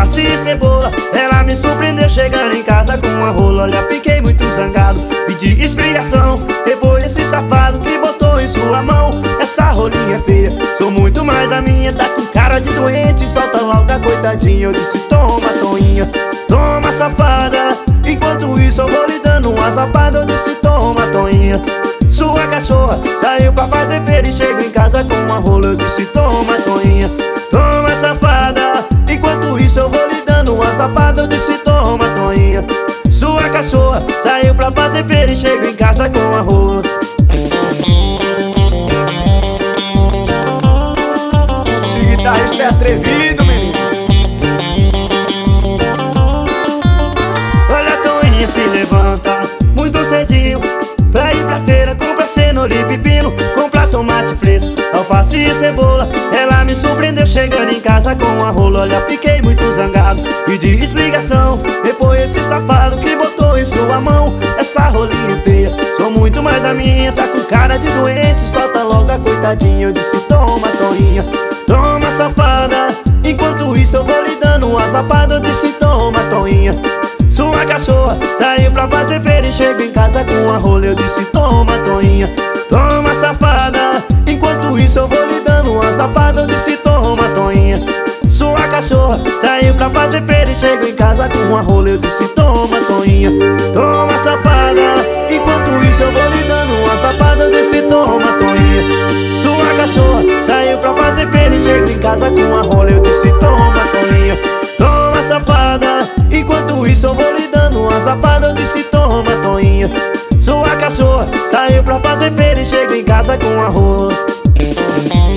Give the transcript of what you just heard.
alface e cebola. Ela me surpreendeu chegando em casa com uma rola. Olha, fiquei muito zangado, pedi explicação. Depois esse safado que botou em sua mão essa rolinha feia, sou muito mais a minha. Tá com cara de doente, solta logo a coitadinha. Eu disse, toma, Toinha, toma, safada. Enquanto isso eu vou lhe dando umas lapadas. Eu disse, toma, Toinha, sua cachorra saiu pra fazer feira e chego em casa com uma rola. Eu disse, toma, Toinha, toma, safada. Enquanto isso eu vou lhe dando umas lapadas. Eu disse, toma, Toinha, sua cachorra saiu pra fazer feira e chego em casa com uma rola. Esse guitarrista é atrevido, menino. Olha, a Toinha se levanta muito cedinho pra ir pra feira, compra cenoura e pepino, compra tomate fresco, alface e cebola. Ela me surpreendeu chegando em casa com uma rola. Olha, fiquei muito zangado, pedi explicação. Depois esse safado que botou em sua mão essa rolinha feia, sou muito mais a minha. Tá com cara de doente, solta logo a coitadinha. Eu disse, toma, Toinha, toma, safada. Enquanto isso eu vou lhe dando umas lapadas. Eu disse, toma, Toinha, sua cachorra saiu pra fazer feira e chego em casa com uma rola. Eu disse, toma, Toinha, toma, safada. Enquanto isso eu vou lhe dando umas lapadas. Eu disse, toma, Toinha, sua cachorra saiu pra fazer feira e chego em casa com uma rola. Eu disse, toma, Toinha, toma, safada. Enquanto isso eu vou lhe dando umas lapadas. Eu disse, toma, Toinha, sua cachorra saiu pra fazer feira e chego em casa com uma rola. Eu disse, toma, Toinha, toma, safada. Enquanto isso eu vou lhe dando umas lapadas. Eu disse, toma, Toinha, sua cachorra saiu pra fazer feira e chego em casa com uma rola.